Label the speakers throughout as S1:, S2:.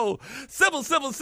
S1: Sybil. Sybil.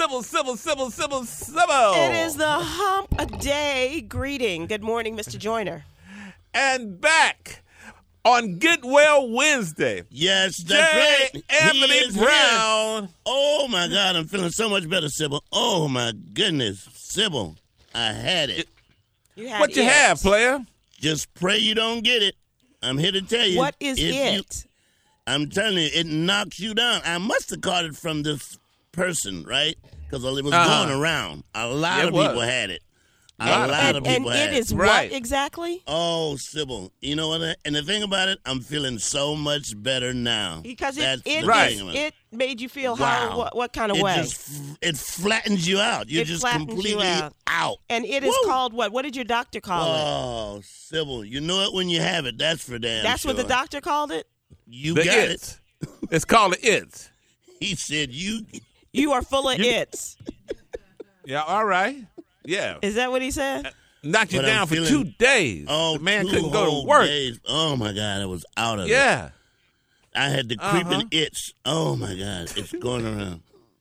S2: It is the hump a day greeting. Good morning, Mr. Joyner.
S1: And back on Get Well Wednesday.
S3: Yes, that's right.
S1: Anthony Brown.
S3: Oh, my God. I'm feeling so much better, Sybil. Oh, my goodness. Sybil, I had it.
S1: What you have, player?
S3: Just pray you don't get it. I'm here to tell you.
S2: What is it?
S3: I'm telling you, it knocks you down. I must have caught it from this person, right? Because it was going around. A lot of people had it. A lot of people had it.
S2: And it is what exactly?
S3: Oh, Sybil. You know what? And the thing about it, I'm feeling so much better now.
S2: Because it made you feel how? What kind of way?
S3: It flattens you out. You're just completely out.
S2: And it is called what? What did your doctor call it?
S3: Oh, Sybil. You know it when you have it. That's for damn
S2: That's
S3: sure.
S2: what the doctor called it?
S3: You got it.
S1: It's called the It's.
S3: He said
S2: You are full of its.
S1: Yeah, all right. Yeah.
S2: Is that what he said?
S1: Knocked you down for 2 days.
S3: Oh,
S1: the man couldn't go to work.
S3: Days. Oh, my God. I was out of it.
S1: Yeah.
S3: I had the creeping itch. Oh, my God. It's going around.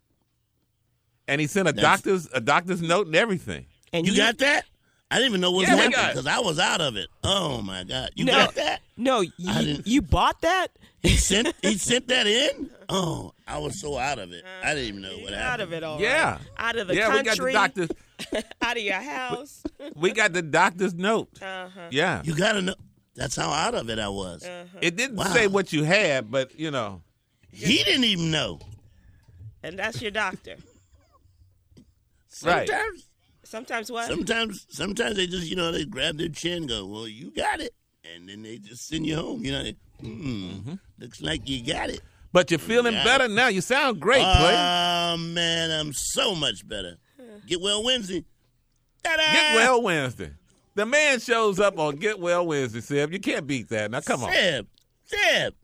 S1: And he sent a doctor's note and everything.
S2: And
S3: you got that? I didn't even know what was happening because I was out of it. Oh, my God. You got that?
S2: No, you bought that?
S3: He sent that in? Oh, I was so out of it. I didn't even know what happened.
S2: Out of it all
S1: Yeah.
S2: right. Out of the country.
S1: We got the doctor's.
S2: Out of your house.
S1: We got the doctor's note. Yeah.
S3: You got to know. That's how out of it I was.
S1: It didn't say what you had, but, you know.
S3: He didn't even know.
S2: And that's your doctor.
S1: Right.
S2: Sometimes what?
S3: Sometimes they just, they grab their chin and go, well, you got it. And then they just send you home. Looks like you got it.
S1: But you're feeling better now. You sound great, Clay.
S3: Oh, man, I'm so much better. Get Well Wednesday. Ta-da!
S1: Get Well Wednesday. The man shows up on Get Well Wednesday, Seb. You can't beat that. Now, come on.
S3: Seb.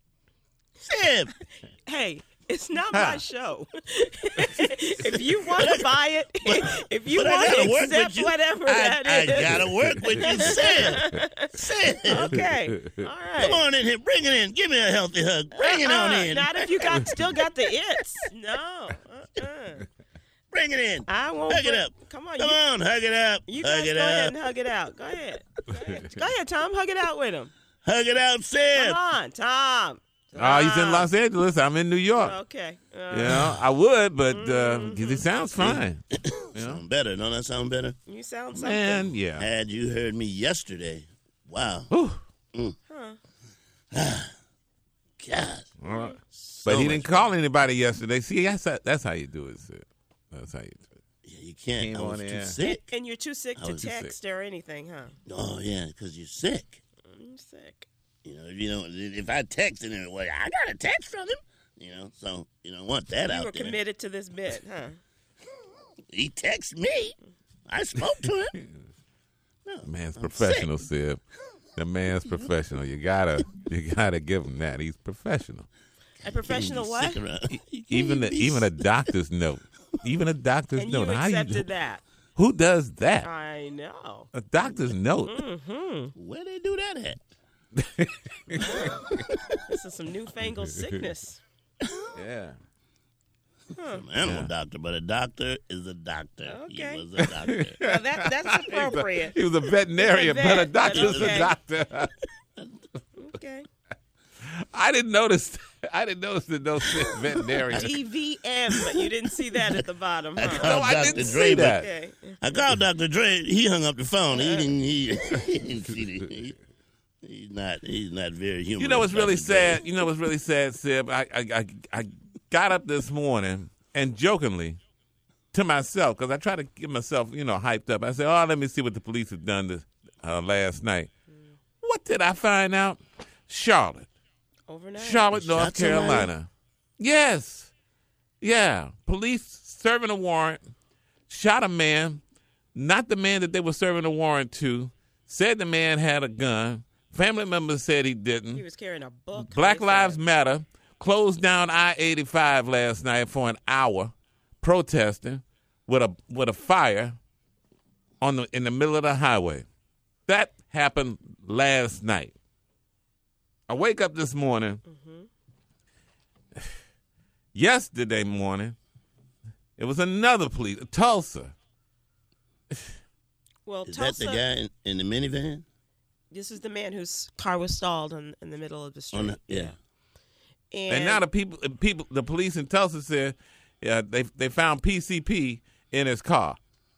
S2: Hey, it's not my show. If you want to buy it, if you want to accept whatever that is.
S3: I got to work with you, Seb.
S2: Okay. All right.
S3: Come on in here. Bring it in. Give me a healthy hug. Bring it on in.
S2: Not if you still got the its. No.
S3: Bring it in.
S2: I won't.
S3: Hug it up.
S2: Come on.
S3: Come on. Hug it up.
S2: You guys go ahead and hug it out. Go ahead. Go ahead, Tom. Hug it out with him.
S3: Hug it out, Seb.
S2: Come on, Tom.
S1: He's in Los Angeles. I'm in New York.
S2: Okay.
S1: I would, but he sounds fine.
S3: Sound better. Don't that sound better?
S2: You sound something.
S1: Man, yeah.
S3: Had you heard me yesterday, wow. God.
S1: Right. But he didn't call anybody yesterday. See, that's how you do it, Sid. That's how you do it.
S3: Yeah, you can't. I was too sick.
S2: And you're too sick to text or anything, huh?
S3: Oh, yeah, because you're sick.
S2: I'm sick.
S3: If I text him, I got a text from him. So you don't want that out there.
S2: You were committed to this bit, huh?
S3: He texted me. I spoke to him. No,
S1: the man's professional, Sib. The man's professional. You gotta give him that. He's professional.
S2: A professional what?
S1: Even a doctor's note. Even a doctor's
S2: and
S1: note.
S2: You accepted that.
S1: Who does that?
S2: I know.
S1: A doctor's note.
S3: Where they do that at?
S2: This is some newfangled sickness.
S1: Yeah.
S3: Some animal doctor, but a doctor is a doctor.
S2: Okay.
S3: He was a doctor.
S2: Well, that's appropriate.
S1: He was a veterinarian, but a doctor's a doctor.
S2: Okay.
S1: I didn't notice that those veterinarian.
S2: TVM, but you didn't see that at the bottom, huh?
S1: I didn't see that.
S2: Okay.
S3: I called Dr. Dre. He hung up the phone. He didn't see it. He's not very human.
S1: You know what's really sad? Sib? I got up this morning and jokingly to myself, because I try to get myself, hyped up. I said, let me see what the police have done last night. What did I find out? Charlotte.
S2: Overnight?
S1: Charlotte, North Carolina. Yes. Yeah. Police serving a warrant, shot a man, not the man that they were serving a warrant to, said the man had a gun. Family members said he didn't.
S2: He was carrying a book.
S1: Black Lives Matter closed down I-85 last night for an hour, protesting with a fire in the middle of the highway. That happened last night. I wake up this morning, yesterday morning, It was another police, Tulsa.
S2: Well,
S3: Is
S2: Tulsa,
S3: that the guy in the minivan?
S2: This is the man whose car was stalled in the middle of the street.
S3: Yeah.
S2: And
S1: now the police in Tulsa said they found PCP in his car.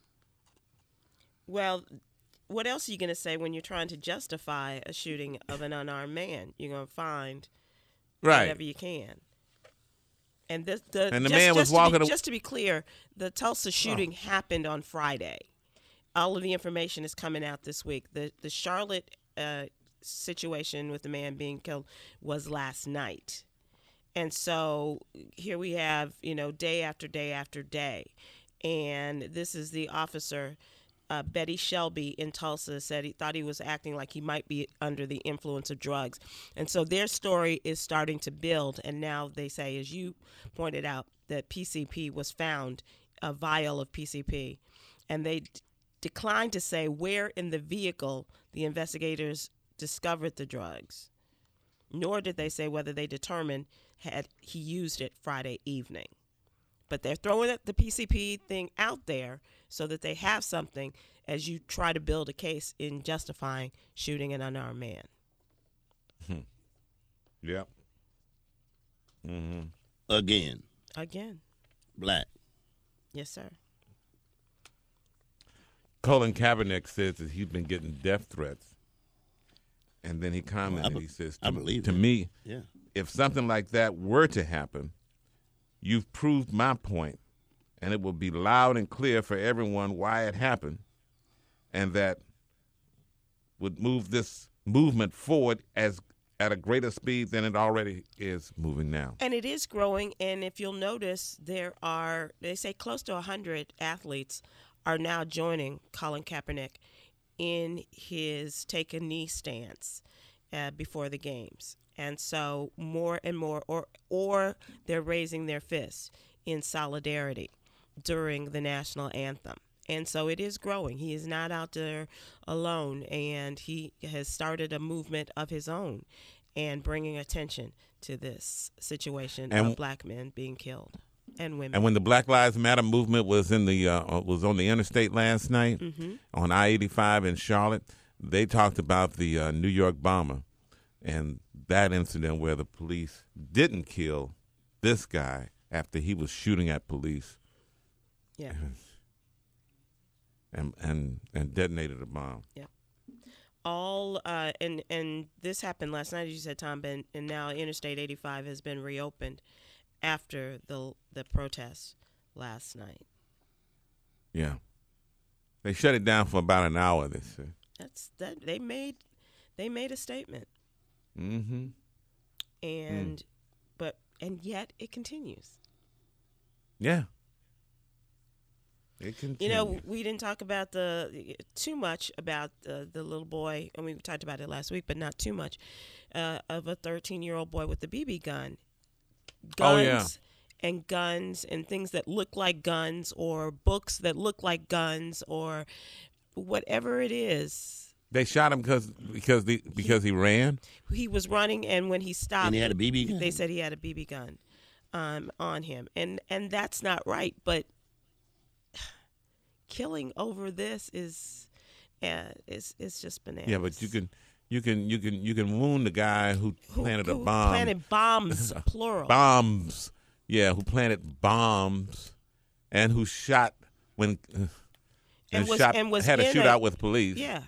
S2: Well, what else are you going to say when you're trying to justify a shooting of an unarmed man? You're going to find whatever you can. And the man was walking. Just to be clear, the Tulsa shooting happened on Friday. All of the information is coming out this week. The Charlotte situation with the man being killed was last night. And so here we have, day after day after day. And this is the officer, Betty Shelby in Tulsa, said he thought he was acting like he might be under the influence of drugs. And so their story is starting to build. And now they say, as you pointed out, that PCP was found, a vial of PCP. And they declined to say where in the vehicle the investigators discovered the drugs, nor did they say whether they determined had he used it Friday evening. But they're throwing the PCP thing out there so that they have something as you try to build a case in justifying shooting an unarmed man.
S1: Yep. Mm-hmm.
S3: Again. Black.
S2: Yes, sir.
S1: Colin Kaepernick says that he's been getting death threats. And then he commented, he says, to me, if something like that were to happen, you've proved my point, and it will be loud and clear for everyone why it happened, and that would move this movement forward at a greater speed than it already is moving now.
S2: And it is growing, and if you'll notice, they say close to 100 athletes are now joining Colin Kaepernick in his take a knee stance before the games. And so more and more, or they're raising their fists in solidarity during the national anthem. And so it is growing. He is not out there alone, and he has started a movement of his own and bringing attention to this situation of black men being killed. And women.
S1: And when the Black Lives Matter movement was on the interstate last night on I-85 in Charlotte, they talked about the New York bomber and that incident where the police didn't kill this guy after he was shooting at police.
S2: Yeah.
S1: And detonated a bomb.
S2: Yeah. And this happened last night, as you said, Tom, and now Interstate 85 has been reopened after the protests last night.
S1: Yeah. They shut it down for about an hour, they said.
S2: They made a statement.
S1: Mm-hmm.
S2: And yet it continues.
S1: Yeah. It continues.
S2: We didn't talk about too much about the little boy, and we talked about it last week, but not too much, of a 13-year-old boy with a BB gun. Guns and things that look like guns, or books that look like guns, or whatever it is.
S1: They shot him because he ran?
S2: He was running, and when he stopped,
S3: and he had a BB gun?
S2: They said he had a BB gun on him. And that's not right, but killing over this is just bananas.
S1: Yeah, but you can wound the guy who planted a bomb.
S2: Planted bombs, plural.
S1: Bombs. Yeah, who planted bombs and who shot when had a shootout with police.
S2: Yeah.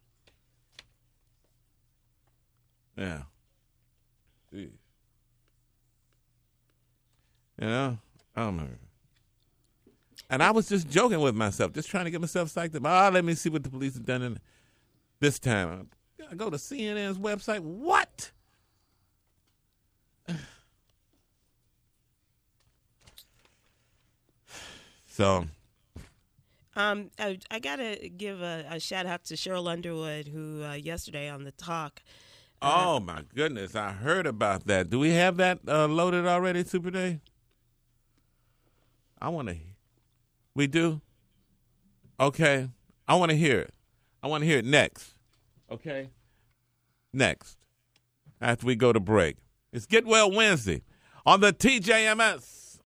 S1: Yeah. Jeez. Oh my God. And I was just joking with myself, just trying to get myself psyched up. Let me see what the police have done this time. I go to CNN's website. What? So,
S2: I gotta give a shout out to Cheryl Underwood, who yesterday on the talk.
S1: Oh my goodness, I heard about that. Do we have that loaded already, Super Day? We do? Okay. I want to hear it. I want to hear it next. Okay? Next. After we go to break. It's Get Well Wednesday on the TJMS.